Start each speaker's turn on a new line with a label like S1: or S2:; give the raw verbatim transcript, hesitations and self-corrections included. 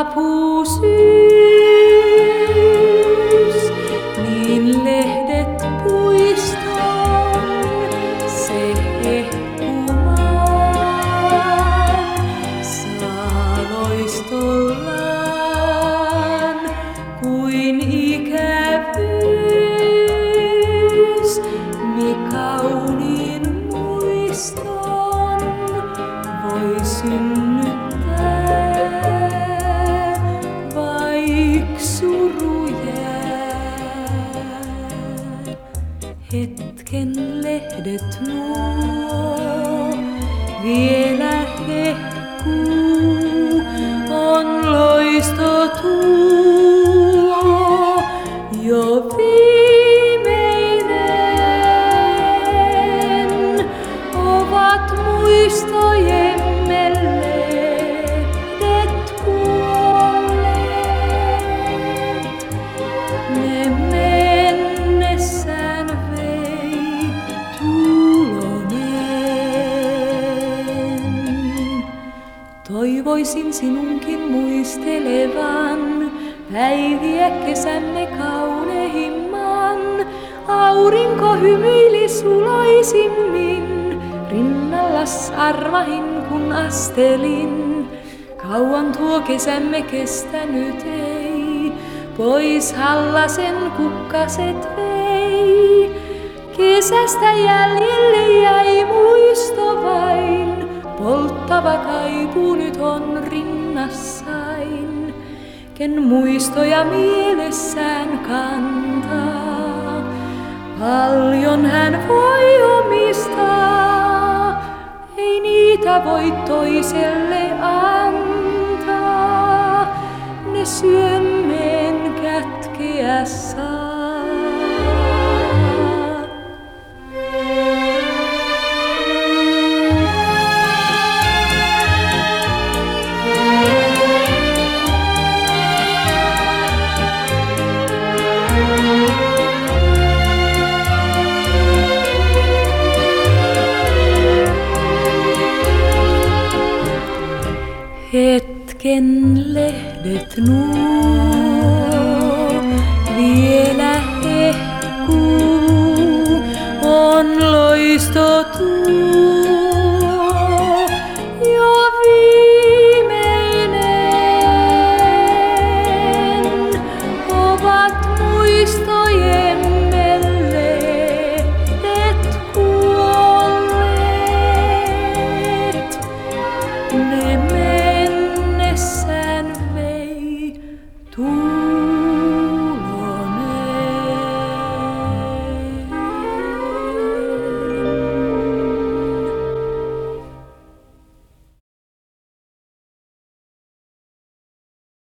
S1: rapusyys, niin lehdet puiston se hehkumaan saa loistollaan kuin ikävyys, mi kauniin muiston voi synnyttää, vaik suru jää. Hetken lehdet nuo vielä hehkuu, on loisto tuo jo viimeinen. Ovat muistojemme lehdet kuolleet, ne mennessään vei tulonen. Toivoisin sinunkin muistelevan päiviä kesämme kaunehimman. Aurinko hymyili suloisimmin, rinnallas arvahin kun astelin. Kauan tuo kesämme kestänyt ei, pois hallasen kukkaset vei. Kesästä jäljelle jäi muisto vain, polttava kaipuu nyt on rinnassain. Ken muistoja mielessään kantaa, paljon hän voi omistaa, ei niitä voi toiselle antaa, ne syömmeen kätkeä saa. Hetken lehdet nuo vielä hehkuu, on loisto tuo.